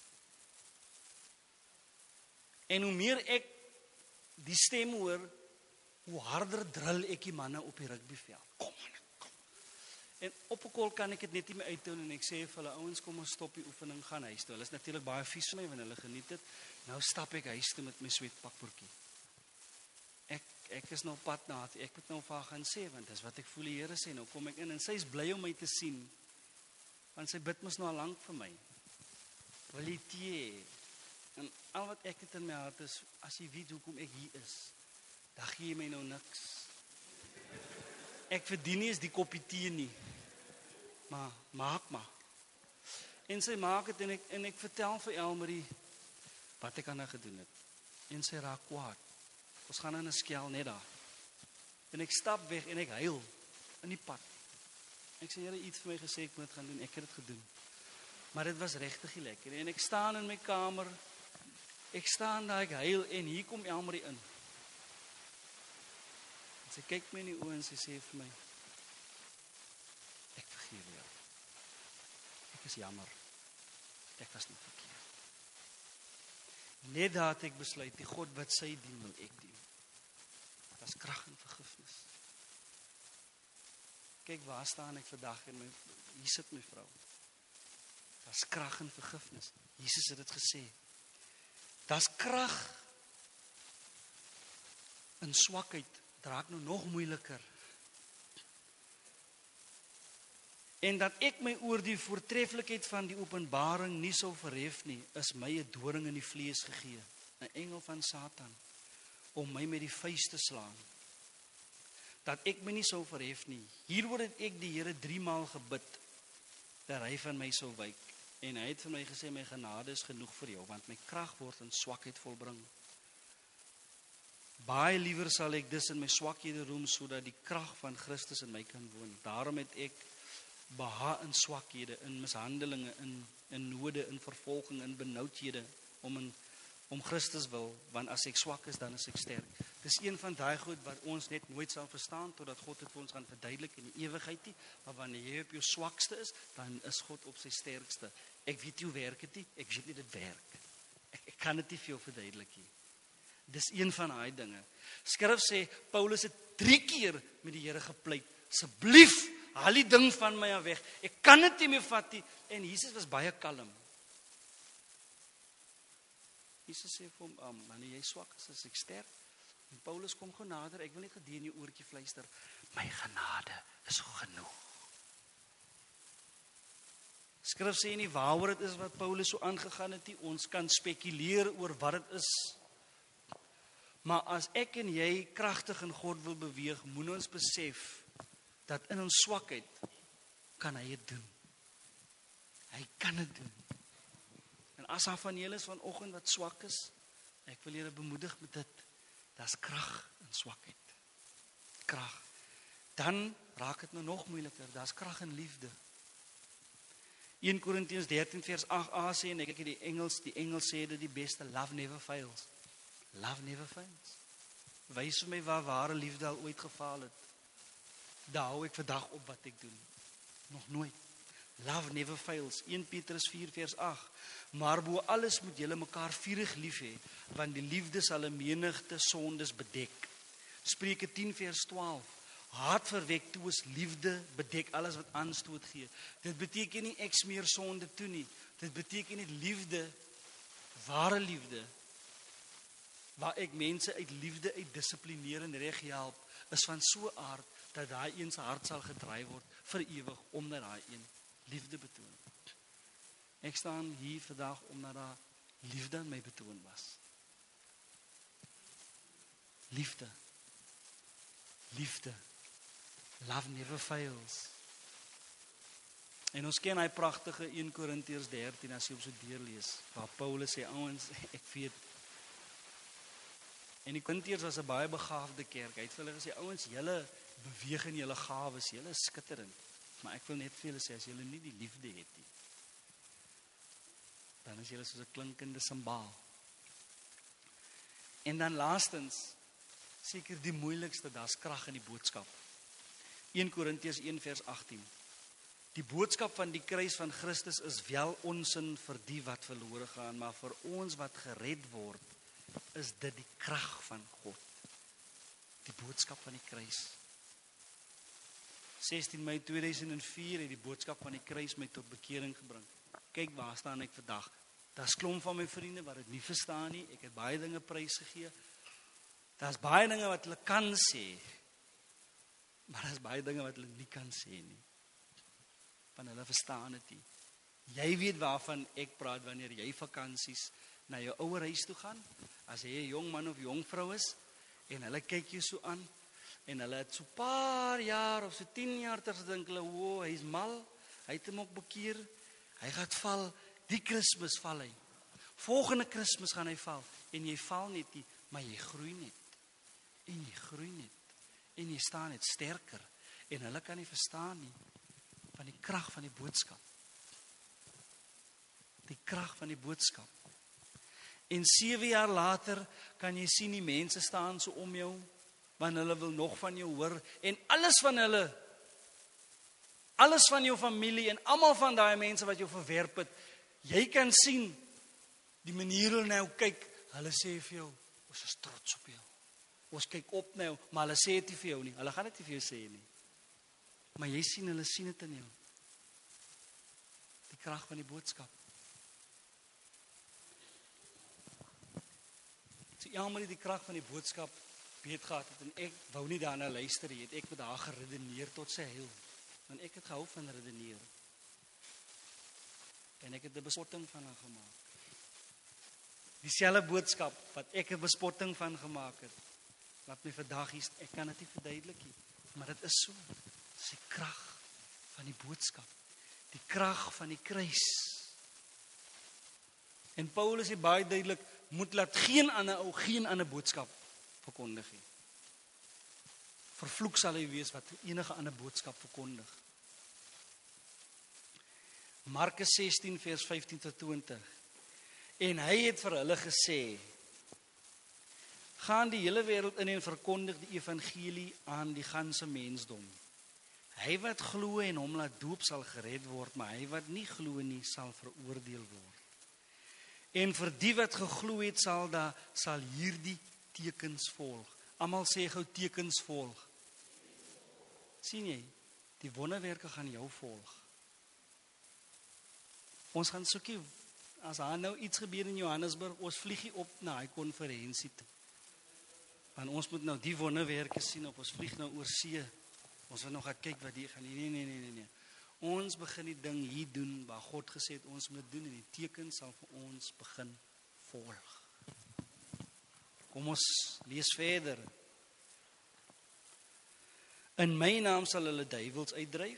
En hoe meer ek die stem hoor, hoe harder drill ek die manne op die rugbyveld. Kom man, kom. En op 'n kol kan ek dit net nie meer uithou en ek sê vir hulle, ouens, kom ons stop die oefening, gaan huis toe. Hulle is natuurlik baie vies vir my, want hulle geniet dit. Nou stap ek huis toe met my sweetpakbroekie. Ek, ek is nou pad na, ek moet nou vir haar gaan sê, want dis wat ek voel die Here sê. Nou kom ek in en sy is bly om my te sien, want sy bid mos nou al lank vir my. Wil jy tee? En al wat ek het in my hart is, as jy weet hoekom ek hier is, dan gee jy my nou niks. Ek verdien nie eens die koppie tee nie. Maar, maak maar. En sy maak het, en ek, en ek vertel vir Elmarie, wat ek aan haar gedoen het. En sy raak kwaad. Ons gaan in 'n skel net daar. En ek stap weg, en ek huil, in die pad. Ek sê, Here, iets vir my gesê, ek moet gaan doen, ek het dit gedoen. Maar dit was regtig lekker. En ek staan in my kamer, ek staan daar, ek huil, en hier kom Elmarie in. En sy kyk my in die oë en sy sê vir my, ek vergewe jou. Ek is jammer. Ek was nie verkeerd. Net daar het ek besluit, die God wat sy dien, wil ek dien. Dat is krag en vergifnis. Kyk, waar staan ek vandag, en my, hier sit my vrou. Dat is krag en vergifnis. Jesus het dit gesê. Dat is krag in swakheid, draak nou nog moeiliker. En dat ek my oor die voortreffelikheid van die openbaring nie sou verhef nie, is my 'n doring in die vlees gegee, 'n engel van Satan, om my met die vuis te slaan. Dat ek my nie sou verhef nie. Hieroor het ek die Here drie maal gebid, dat hy van my sou wyk. En hy het vir my gesê, my genade is genoeg vir jou, want my krag word in swakheid volbring. Baie liewer sal ek dus in my swakhede roem, sodat die krag van Christus in my kan woon. Daarom het ek beha in swakhede, in mishandelinge, in, in node, in vervolging, in benoudhede, om, in, om Christus wil, want as ek swak is, dan is ek sterk. Dis een van daai goed wat ons net nooit sal verstaan, totdat God het vir ons gaan verduidelik in die ewigheid nie, maar wanneer jy op jou swakste is, dan is God op sy sterkste. Ek weet nie hoe werk het nie, ek weet nie dit werk. Ek, ek kan dit nie vir jou verduidelik nie. Dis een van daai dinge. Skrif sê, Paulus het drie keer met die Here gepleit, asseblief, haal die ding van my af weg, ek kan dit nie meer vat nie, en Jesus was baie kalm. Jesus sê vir hom, um, wanneer jy swak is, is ek sterk, En Paulus kom gou nader, ek wil net gedie in jou oortjie fluister. My genade is genoeg. Skrif sê nie waaroor dit is wat Paulus so aangegaan het nie. Ons kan spekuleer oor wat dit is. Maar as ek en jy kragtig in God wil beweeg, moet ons besef dat in ons swakheid kan hy dit doen. Hy kan dit doen. En as daar van julle is vanoggend wat swak is, ek wil julle bemoedig met dit. Daar's krag in swakheid. Krag. Dan raak dit nou nog moeiliker. Daar's krag in liefde. Eerste Korintiërs dertien vers agt a sê, en ek kyk die Engels, die Engels sê dit die beste, love never fails. Love never fails. Wys vir my waar ware liefde al ooit gefaal het. Daar hou ek vandag op wat ek doen. Nog nooit. Love never fails. Eerste Petrus vier vers agt. Maar bo alles moet julle mekaar vurig lief hê, want die liefde sal 'n menigte sondes bedek. Spreuke tien vers twaalf. Haat verwek toe is liefde bedek alles wat aanstoot gee. Dit beteken nie ek smeer sonde toe nie. Dit beteken nie liefde, ware liefde, waar ek mense uit liefde uit dissiplineer en reg help, is van so 'n aard dat daai een se hart sal gedraai word vir ewig omdat daai een liefde betoon. Ek staan hier vandag omdat daar liefde aan my betoon was. Liefde. Liefde. Love never fails. En ons ken hy pragtige Eerste Korintiërs dertien as jy op so deurlees, waar Paulus sê, ouens, ek weet. En die Korintiërs was 'n baie begaafde kerk. Hy het vir hulle gesê, ouens, julle beweeg in julle gawes, julle is skitterend. Maar ek wil net vir julle sê, as julle nie die liefde het nie, dan is julle soos 'n klinkende simbaal. En dan laastens, seker die moeilikste, daar's krag in die boodskap. Eerste Korintiërs een vers agttien. Die boodskap van die kruis van Christus is wel onsin vir die wat verlore gaan, maar vir ons wat gered word, is dit die krag van God. Die boodskap van die kruis. sestien Mei tweeduisend vier het die boodskap van die kruis my tot bekering gebring. Kyk waar staan ek vandag. Daar's klomp van my vriende wat dit nie verstaan nie. Ek het baie dinge prys gegee. Daar's baie dinge wat hulle kan sê. Maar daar's baie dinge wat hulle nie kan sê nie. Want hulle verstaan dit nie. Jy weet waarvan ek praat wanneer jy vakansies na jou ouer huis toe gaan. As jy 'n jong man of jong vrou is en hulle kyk jou so aan en hulle het so paar jaar of so tien jaar terug gedink hulle, "O, hy's mal. Hy het hom ook bekeer. Hy gaan val. Die Kersfees val hy. Volgende Kersfees gaan hy val." En jy val net nie, maar jy groei net. En jy groei net. En jy staan net sterker. En hulle kan nie verstaan nie van die krag van die boodskap. Die krag van die boodskap. En sewe jaar later kan jy sien die mense staan so om jou, want hulle wil nog van jou hoor. En alles van hulle, alles van jou familie en almal van daai mense wat jou verwerp het, jy kan sien die manier hoe hulle nou kyk. Hulle sê vir jou, ons is trots op jou. Ons kyk op na jou, maar hulle sê dit nie vir jou nie. Hulle gaan dit nie vir jou sê nie. Maar jy sien, hulle sien dit in jou. Die krag van die boodskap. So eendag het die krag van die boodskap weet gehad het, en ek wou nie daarna luister nie, het ek met haar geredeneer tot sy heil. Want ek het gehou van redeneer. En ek het 'n bespotting van haar gemaak. Dieselfde boodskap wat ek 'n bespotting van gemaak het. Wat my vandag is, ek kan dit nie verduidelik nie, maar dit is so. Dit is die krag van die boodskap. Die krag van die kruis. En Paulus sê baie duidelik, moet laat geen ander ou geen ander boodskap verkondig nie. Vervloek sal hy wees wat enige ander boodskap verkondig. Markus sestien vers vyftien tot twintig. En hy het vir hulle gesê, gaan die hele wêreld in en verkondig die evangelie aan die ganse mensdom. Hy wat glo en hom laat doop sal gered word, maar hy wat nie glo nie sal veroordeel word. En vir die wat geglo het sal daar sal hierdie tekens volg. Almal sê gou tekens volg. Sien jy, die wonderwerke gaan jou volg. Ons gaan soekie, as daar nou iets gebeur in Johannesburg, ons vlieg nie op na hy konferensie toe. Want ons moet nou die wonderwerke sien op ons vlieg nou oor see. Ons wil nog gaan kyk wat die gaan. Nee, nee, nee, nee, nee. Ons begin die ding hier doen waar God gesê het ons moet doen en die teken sal vir ons begin volg. Kom ons lees verder. In my naam sal hulle duiwels uitdryf.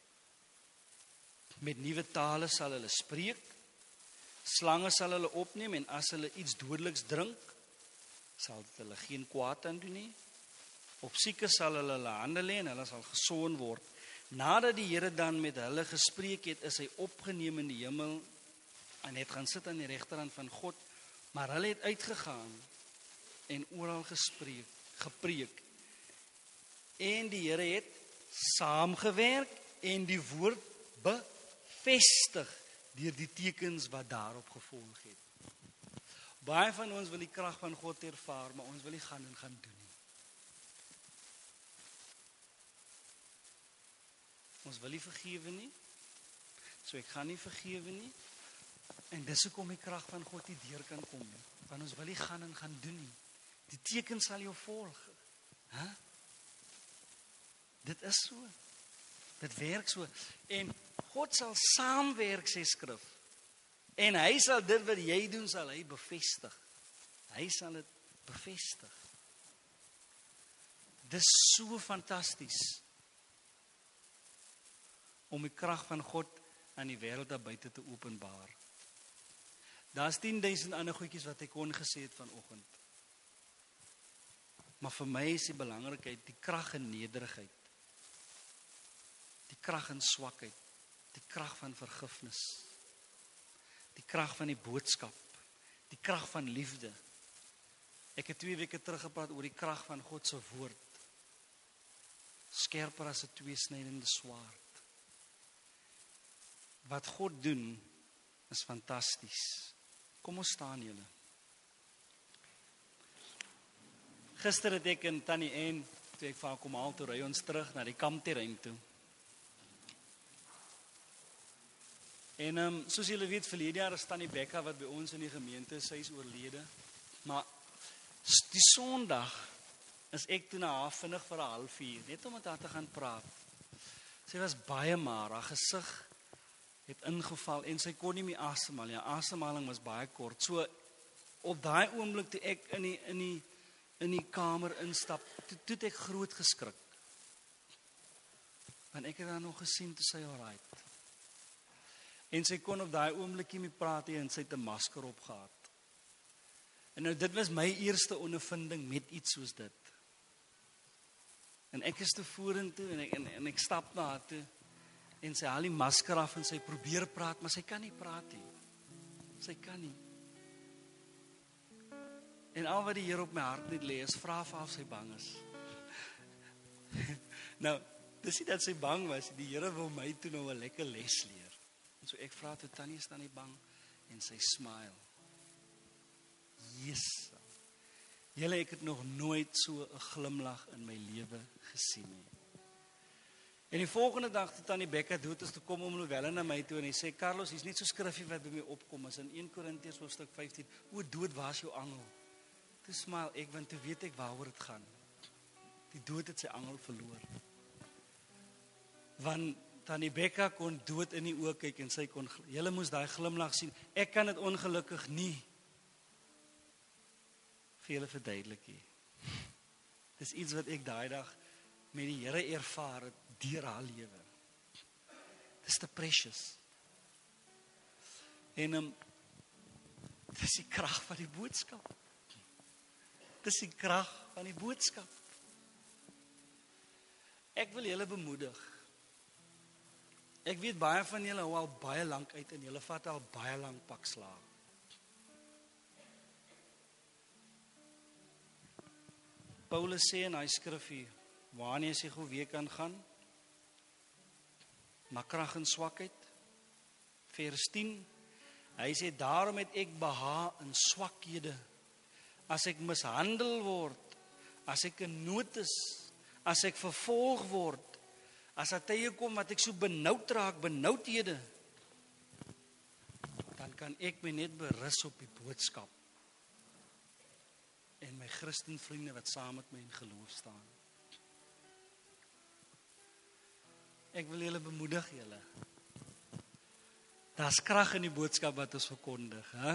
Met nuwe tale sal hulle spreek. Slange sal hulle opneem en as hulle iets dodeliks drink, sal dit hulle geen kwaad aan doen nie. Op siekes sal hulle hulle hande lê en hulle sal gesond word. Nadat die Here dan met hulle gespreek het, is hy opgeneem in die hemel en het gaan sit aan die regterhand van God. Maar hulle het uitgegaan en oral gespreek, gepreek. En die Here het saamgewerk en die woord bevestig deur die tekens wat daarop gevolg het. Baie van ons wil die krag van God ervaar, maar ons wil nie gaan en gaan doen nie. Ons wil nie vergewe nie, so ek gaan nie vergewe nie, en dis hoekom die krag van God nie deur kan kom nie, want ons wil nie gaan en gaan doen nie. Die teken sal jou volg. Huh? Dit is so. Dit werk so. En God sal saamwerk, sê skrif. En hy sal dit wat jy doen, sal hy bevestig. Hy sal dit bevestig. Dis so fantasties om die krag van God aan die wêreld daar buite te openbaar. Daar's tienduisend ander goedjies wat ek kon gesê het vanoggend. Maar vir my is die belangrikheid die krag in nederigheid. Die krag in swakheid. Die krag van vergifnis. Die krag van die boodskap. Die krag van liefde. Ek het twee weke terug gepraat oor die krag van God se woord. Skerper as 'n tweesnydende swaard. Wat God doen is fantasties. Kom ons staan julle. Gister het ek en Tannie En, toe ek vir haar kom haal, toe ry ons terug na die kampterrein toe. En um, soos julle weet, verlede jaar is Tannie Becca wat by ons in die gemeente is, sy is oorlede. Maar die Sondag is ek toe na haar vinnig vir 'n halfuur, net om met haar te gaan praat. Sy was baie maar, haar gesig het ingeval en sy kon nie meer asemhaal. Ja, asemhaling was baie kort. So op daai oomblik toe ek in die in die in die kamer instap, toe, toe het ek groot geskrik. Want ek het haar nog gesien toe sy alright. En sy kon op daai oomblik nie meer praat nie en sy het 'n masker op gehad. En nou dit was my eerste ondervinding met iets soos dit. En ek is te vorentoe en ek en, en ek stap na haar toe. En sy haal die masker af en sy probeer praat, maar sy kan nie praat nie. Sy kan nie. En al wat die Here op my hart net lê is, vra vir haar of sy bang is. Nou, dis nie dat sy bang was, die Here wil my toe nou 'n lekker les leer. En so ek vra toe, Tannie, is dan nie bang? En sy smile. Yes. Julle, ek het nog nooit so 'n glimlag in my lewe gesien nie. En die volgende dag toe Tannie Becca dood is, toe kom oom Louwelle na my toe en hy sê, Carlos, hier's net so skriffie wat by my opkom, is in Eerste Korintiërs hoofstuk vyftien, o dood, waar is jou angel? Toe smile ek, want toe weet ek waaroor dit gaan. Die dood het sy angel verloor. Want Tannie Becca kon dood in die oë kyk en sy kon, julle moes daai glimlag sien, ek kan dit ongelukkig nie vir julle verduidelik nie. Dis iets wat ek daai dag met die Here ervaar het deur haar lewe. Dis te precious. En um, dis die krag van die boodskap. Dis die krag van die boodskap. Ek wil julle bemoedig. Ek weet baie van julle hou al baie lank uit en julle vat al baie lank pak slaag. Paulus sê in hy skrifgie, wanneer sy gou weer kan gaan, maar krag en swakheid, vers tien, hy sê, daarom het ek behaag in swakhede, as ek mishandel word, as ek in nood is, as ek vervolg word, as daar tye kom wat ek so benoud raak, benoudhede, dan kan ek my net berus op die boodskap. en my Christen vriende wat saam met my in geloof staan. Ek wil julle bemoedig julle. Daar's krag in die boodskap wat ons verkondig, hè?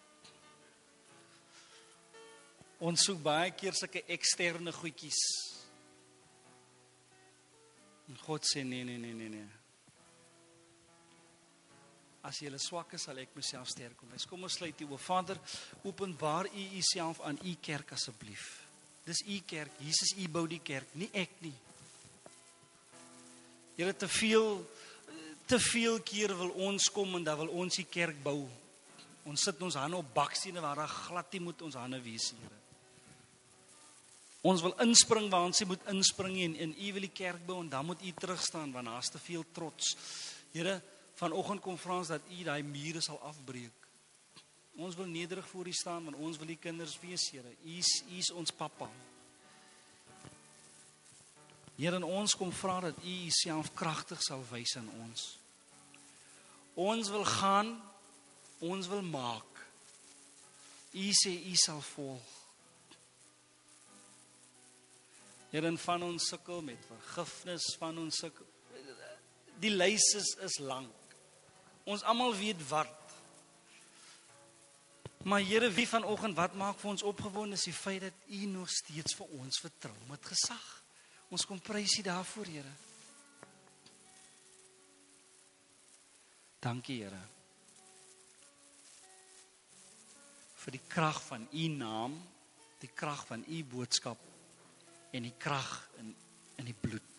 Ons soek baie keer sulke eksterne goedjies. En God sê nee nee nee nee nee. As jy swak is, sal ek myself sterk kom. Kom ons sluit die oë. Vader, openbaar U Uself aan U kerk asseblief. Dis U kerk. Jesus, U bou die kerk, nie ek nie. Here, te veel te veel keer wil ons kom en dan wil ons die kerk bou. Ons sit ons hande op bakstene waar daar glad nie moet ons hande wees, Here. Ons wil inspring waar ons moet inspring en in U wil die kerk bou en dan moet U terugstaan want daar's te veel trots. Here, vanoggend kom vra ons dat U daai mure sal afbreek. Ons wil nederig voor U staan want ons wil die kinders wees, Here. U is, U is ons pappa. Here, en ons kom vra dat U Uself kragtig sal wys aan ons. Ons wil gaan, ons wil maak. U sê U sal volg. Here, en van ons sukkel met vergifnis, van ons sukkel. Die lys is, is lank. Ons almal weet wat. Maar Here, wie vanoggend wat maak vir ons opgewonde is die feit dat U nog steeds vir ons vertrou met gesag. Ons kom prys U daarvoor, Here. Dankie, Here. Vir die krag van U naam, die krag van U boodskap en die krag in in die bloed